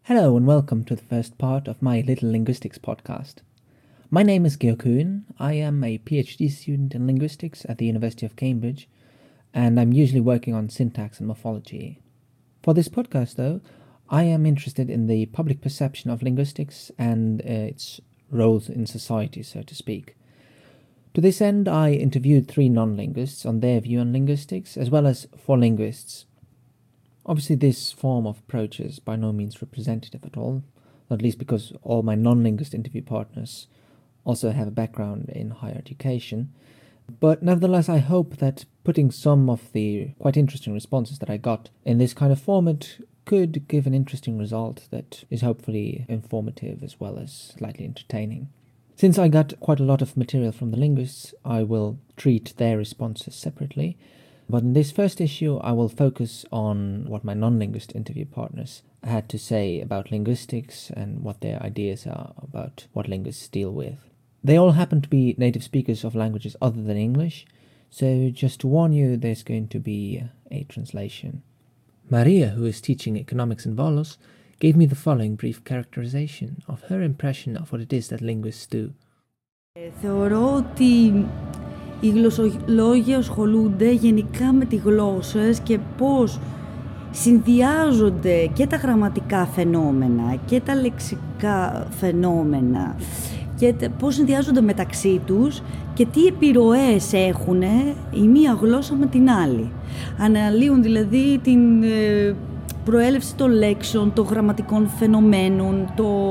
Hello and welcome to the first part of my Little Linguistics podcast. My name is Georg Kuhn. I am a PhD student in linguistics at the University of Cambridge, and I'm usually working on syntax and morphology. For this podcast, though, I am interested in the public perception of linguistics and its roles in society, so to speak. To this end, I interviewed 3 non-linguists on their view on linguistics, as well as 4 linguists. Obviously, this form of approach is by no means representative at all, not least because all my non-linguist interview partners also have a background in higher education. But nevertheless, I hope that putting some of the quite interesting responses that I got in this kind of format could give an interesting result that is hopefully informative as well as slightly entertaining. Since I got quite a lot of material from the linguists, I will treat their responses separately. But in this first issue, I will focus on what my non-linguist interview partners had to say about linguistics and what their ideas are about what linguists deal with. They all happen to be native speakers of languages other than English, so just to warn you, there's going to be a translation. Maria, who is teaching economics in Volos, gave me the following brief characterization of her impression of what it is that linguists do. Θεωρώ ότι οι γλωσσολόγοι ασχολούνται γενικά με τις γλώσσες και πώς συνδυάζονται και τα γραμματικά φαινόμενα και τα λεξικά φαινόμενα και πώς συνδυάζονται μεταξύ τους και τι επιρροές έχουν η μία γλώσσα με την άλλη. Αναλύουν δηλαδή την προέλευση των λέξεων, των γραμματικών φαινομένων,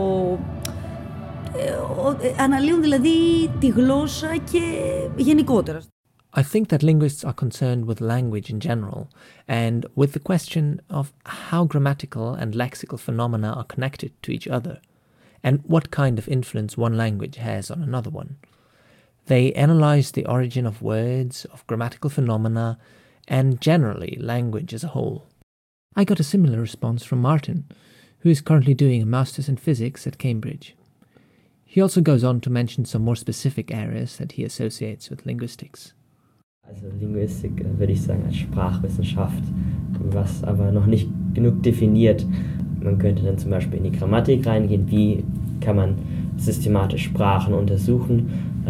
αναλύουν δηλαδή τη γλώσσα και γενικότερα. I think that linguists are concerned with language in general and with the question of how grammatical and lexical phenomena are connected to each other and what kind of influence one language has on another one. They analyze the origin of words, of grammatical phenomena, and generally language as a whole. I got a similar response from Martin, who is currently doing a master's in physics at Cambridge. He also goes on to mention some more specific areas that he associates with linguistics. Also Linguistik würde ich sagen als Sprachwissenschaft, was aber noch nicht genug definiert. Man könnte dann zum Beispiel in die Grammatik reingehen, wie kann man systematisch Sprachen untersuchen.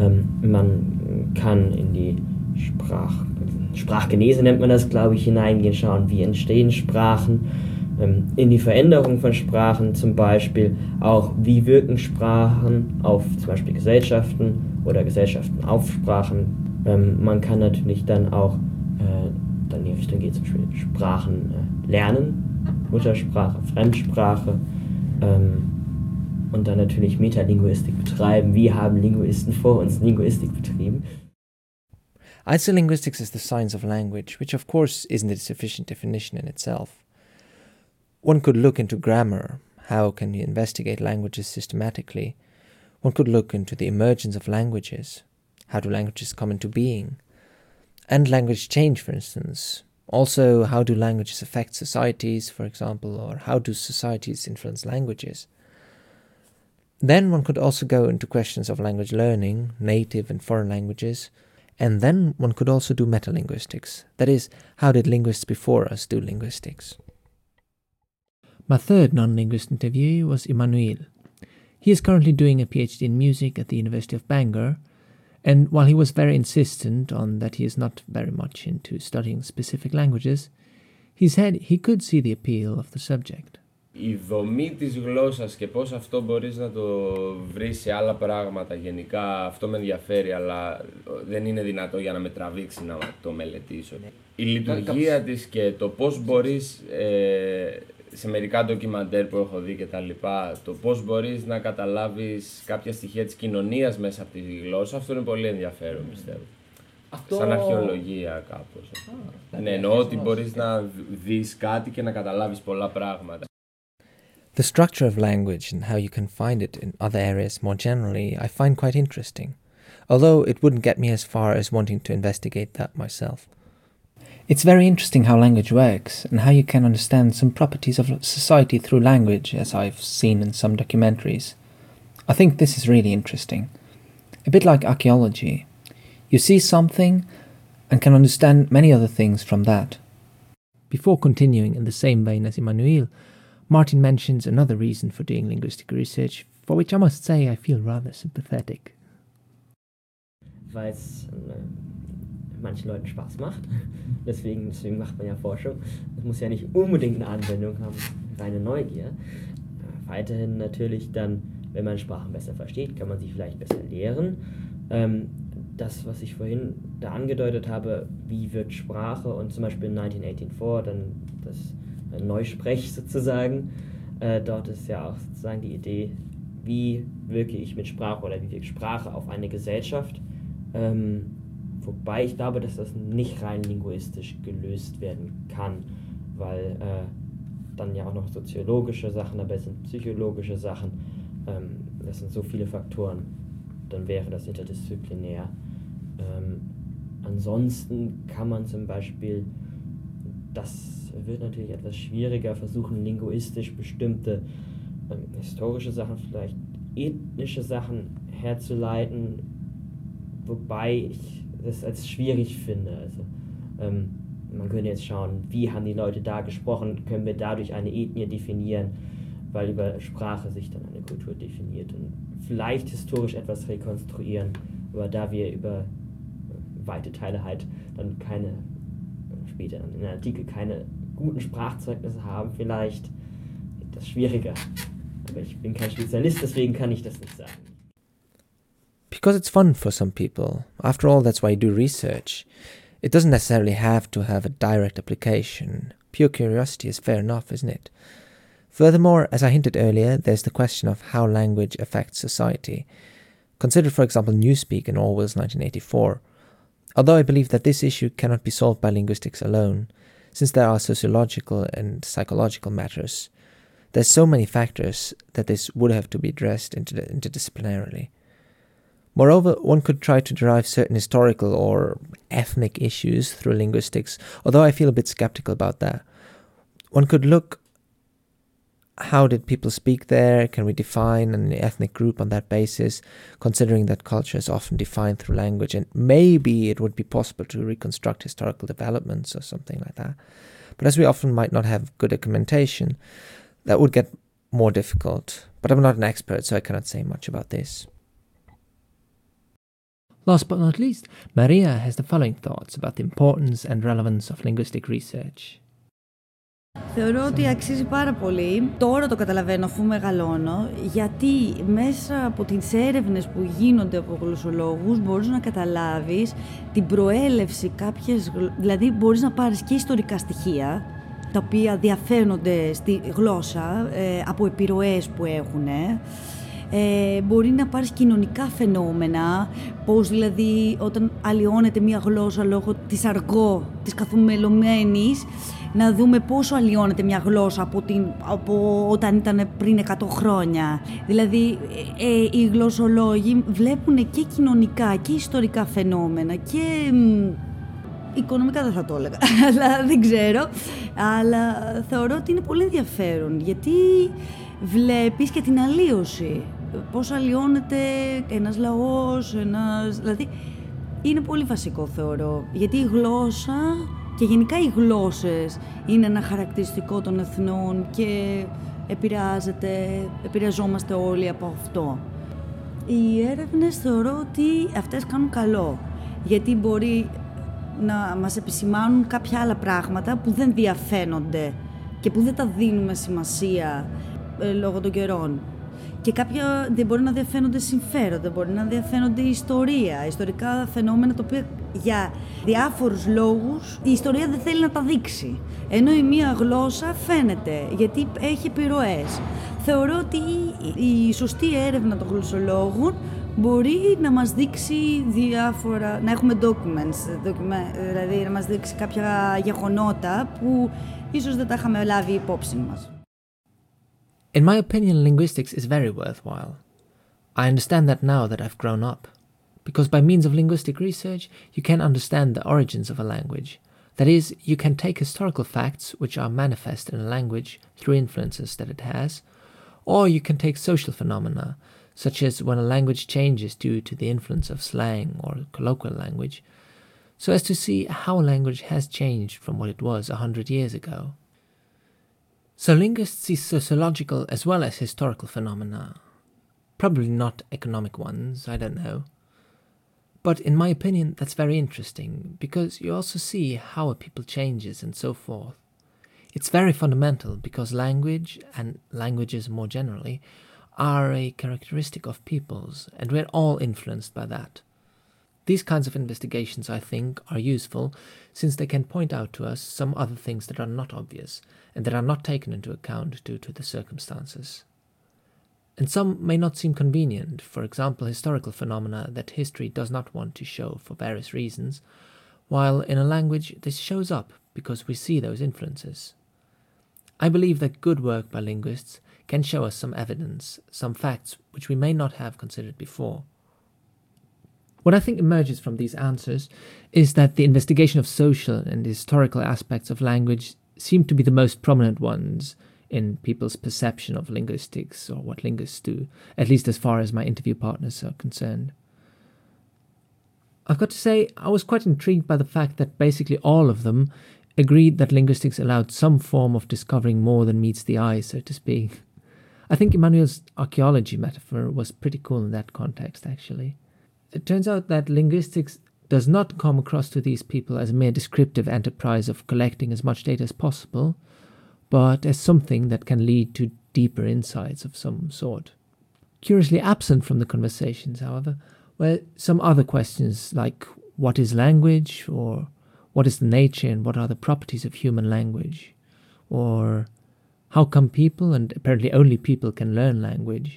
Man kann in die Sprachgenese nennt man das, glaube ich, hineingehen, schauen, wie entstehen Sprachen. In die Veränderung von Sprachen zum Beispiel, auch wie wirken Sprachen auf zum Beispiel Gesellschaften oder Gesellschaften auf Sprachen. Man kann natürlich dann auch dann in die Richtung gehen, zum Beispiel Sprachen lernen, Muttersprache, Fremdsprache und dann natürlich Metalinguistik betreiben. Wie haben Linguisten vor uns Linguistik betrieben? I'd say linguistics is the science of language, which of course isn't a sufficient definition in itself. One could look into grammar. How can you investigate languages systematically? One could look into the emergence of languages. How do languages come into being? And language change, for instance. Also, how do languages affect societies, for example, or how do societies influence languages? Then one could also go into questions of language learning, native and foreign languages, and then one could also do metalinguistics. That is, how did linguists before us do linguistics? My third non-linguist interviewee was Emmanuel. He is currently doing a PhD in music at the University of Bangor, and while he was very insistent on that he is not very much into studying specific languages, he said he could see the appeal of the subject. Η δομή της γλώσσας και πώς αυτό μπορείς να το βρεις σε άλλα πράγματα γενικά, αυτό με ενδιαφέρει, αλλά δεν είναι δυνατό για να με τραβήξει να το μελετήσω. Η λειτουργία της και το πώς μπορείς, σε μερικά ντοκιμαντέρ που έχω δει και τα λοιπά, το πώς μπορείς να καταλάβεις κάποια στοιχεία της κοινωνίας μέσα από τη γλώσσα, αυτό είναι πολύ ενδιαφέρον, πιστεύω. Σαν αρχαιολογία κάπως. Ναι, εννοώ ότι μπορείς να δεις κάτι και να καταλάβεις πολλά πράγματα. The structure of language and how you can find it in other areas more generally I find quite interesting, although it wouldn't get me as far as wanting to investigate that myself. It's very interesting how language works and how you can understand some properties of society through language, as I've seen in some documentaries. I think this is really interesting. A bit like archaeology. You see something and can understand many other things from that. Before continuing in the same vein as Emmanuel, Martin mentions another reason for doing linguistic research, for which I must say I feel rather sympathetic. Weil es manchen Leuten Spaß macht. Deswegen macht man ja Forschung. Das muss ja nicht unbedingt eine Anwendung haben, reine Neugier. Weiterhin natürlich dann, wenn man Sprachen besser versteht, kann man sie vielleicht besser lehren. Das, was ich vorhin da angedeutet habe, wie wird Sprache und zum Beispiel in 1984 dann das Neusprech sozusagen, dort ist ja auch sozusagen die Idee, wie wirke ich mit Sprache oder wie wirkt Sprache auf eine Gesellschaft. Wobei ich glaube, dass das nicht rein linguistisch gelöst werden kann, weil dann ja auch noch soziologische Sachen dabei sind, psychologische Sachen, das sind so viele Faktoren, dann wäre das interdisziplinär. Ansonsten kann man zum Beispiel, das wird natürlich etwas schwieriger, versuchen linguistisch bestimmte historische Sachen, vielleicht ethnische Sachen herzuleiten, wobei ich das als schwierig finde. Also, man könnte jetzt schauen, wie haben die Leute da gesprochen, können wir dadurch eine Ethnie definieren, weil über Sprache sich dann eine Kultur definiert und vielleicht historisch etwas rekonstruieren, aber da wir über weite Teile halt dann später in der Antike keine guten Sprachzeugnisse haben, vielleicht wird das schwieriger. Aber ich bin kein Spezialist, deswegen kann ich das nicht sagen. Because it's fun for some people. After all, that's why you do research. It doesn't necessarily have to have a direct application. Pure curiosity is fair enough, isn't it? Furthermore, as I hinted earlier, there's the question of how language affects society. Consider, for example, Newspeak in Orwell's 1984. Although I believe that this issue cannot be solved by linguistics alone, since there are sociological and psychological matters, there's so many factors that this would have to be addressed interdisciplinarily. Moreover, one could try to derive certain historical or ethnic issues through linguistics, although I feel a bit skeptical about that. One could look, how did people speak there? Can we define an ethnic group on that basis, considering that culture is often defined through language, and maybe it would be possible to reconstruct historical developments or something like that. But as we often might not have good documentation, that would get more difficult. But I'm not an expert, so I cannot say much about this. Last but not least, Maria has the following thoughts about the importance and relevance of linguistic research. Θεωρώ ότι αξίζει πάρα πολύ. Τώρα το καταλαβαίνω αφού μεγαλώνω, γιατί μέσα από τις έρευνες που γίνονται από γλωσσολόγους μπορείς να καταλάβεις την προέλευση δηλαδή μπορείς να πάρεις και ιστορικά στοιχεία, τα οποία διαφαίνονται στη γλώσσα από επιρροές που έχουν. Μπορεί να πάρεις κοινωνικά φαινόμενα, πώς δηλαδή όταν αλλοιώνεται μια γλώσσα λόγω της αργό, της καθομελωμένης, να δούμε πόσο αλλοιώνεται μια γλώσσα από όταν ήταν πριν 100 χρόνια. Δηλαδή, οι γλωσσολόγοι βλέπουν και κοινωνικά και ιστορικά φαινόμενα και οικονομικά δεν θα το έλεγα, αλλά δεν ξέρω. Αλλά θεωρώ ότι είναι πολύ ενδιαφέρον, γιατί βλέπεις και την αλλίωση. Πώς αλλοιώνεται ένας λαός, δηλαδή είναι πολύ βασικό θεωρώ, γιατί η γλώσσα και γενικά οι γλώσσες είναι ένα χαρακτηριστικό των εθνών και επηρεαζόμαστε όλοι από αυτό. Οι έρευνες θεωρώ ότι αυτές κάνουν καλό, γιατί μπορεί να μας επισημάνουν κάποια άλλα πράγματα που δεν διαφαίνονται και που δεν τα δίνουμε σημασία λόγω των καιρών. Και κάποια δεν μπορεί να διαφαίνονται συμφέροντα, μπορεί να διαφαίνονται ιστορία, ιστορικά φαινόμενα, τα οποία για διάφορους λόγους η ιστορία δεν θέλει να τα δείξει. Ενώ η μία γλώσσα φαίνεται, γιατί έχει επιρροές. Θεωρώ ότι η σωστή έρευνα των γλωσσολόγων μπορεί να μας δείξει διάφορα, να έχουμε documents, δηλαδή να μας δείξει κάποια γεγονότα που ίσως δεν τα είχαμε λάβει υπόψη μας. In my opinion, linguistics is very worthwhile. I understand that now that I've grown up, because by means of linguistic research, you can understand the origins of a language. That is, you can take historical facts which are manifest in a language through influences that it has, or you can take social phenomena, such as when a language changes due to the influence of slang or colloquial language, so as to see how a language has changed from what it was 100 years ago. So linguists see sociological as well as historical phenomena. Probably not economic ones, I don't know. But in my opinion, that's very interesting, because you also see how a people changes and so forth. It's very fundamental, because language, and languages more generally, are a characteristic of peoples, and we're all influenced by that. These kinds of investigations, I think, are useful, since they can point out to us some other things that are not obvious, and that are not taken into account due to the circumstances. And some may not seem convenient, for example historical phenomena that history does not want to show for various reasons, while in a language this shows up because we see those influences. I believe that good work by linguists can show us some evidence, some facts which we may not have considered before. What I think emerges from these answers is that the investigation of social and historical aspects of language seem to be the most prominent ones in people's perception of linguistics, or what linguists do, at least as far as my interview partners are concerned. I've got to say, I was quite intrigued by the fact that basically all of them agreed that linguistics allowed some form of discovering more than meets the eye, so to speak. I think Emmanuel's archaeology metaphor was pretty cool in that context, actually. It turns out that linguistics does not come across to these people as a mere descriptive enterprise of collecting as much data as possible, but as something that can lead to deeper insights of some sort. Curiously absent from the conversations, however, were some other questions like what is language, or what is the nature and what are the properties of human language, or how come people, and apparently only people, can learn language.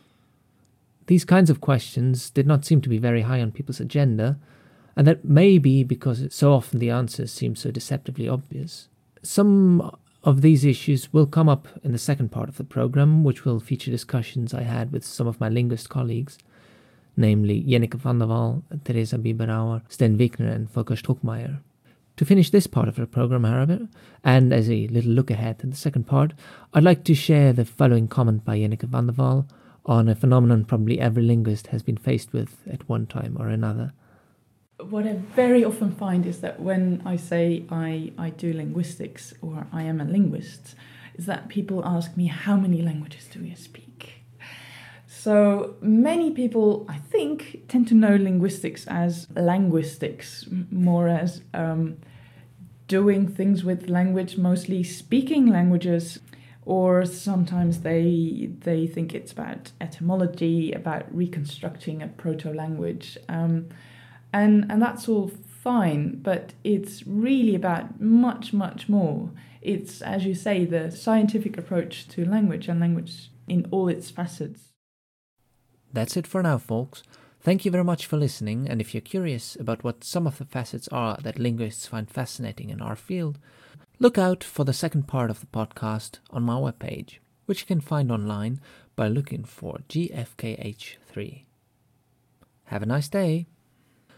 These kinds of questions did not seem to be very high on people's agenda, and that may be because so often the answers seem so deceptively obvious. Some of these issues will come up in the second part of the program, which will feature discussions I had with some of my linguist colleagues, namely Jenneke van der Wal, Teresa Bieberauer, Sten Wigner and Volker Struckmeier. To finish this part of the program, however, and as a little look ahead to the second part, I'd like to share the following comment by Jenneke van der Wal on a phenomenon probably every linguist has been faced with at one time or another. What I very often find is that when I say I do linguistics or I am a linguist, is that people ask me, how many languages do you speak? So many people, I think, tend to know linguistics as linguistics, more as doing things with language, mostly speaking languages, or sometimes they think it's about etymology, about reconstructing a proto-language. And that's all fine, but it's really about much, much more. It's, as you say, the scientific approach to language, and language in all its facets. That's it for now, folks. Thank you very much for listening, and if you're curious about what some of the facets are that linguists find fascinating in our field, look out for the second part of the podcast on my webpage, which you can find online by looking for GFKH3. Have a nice day.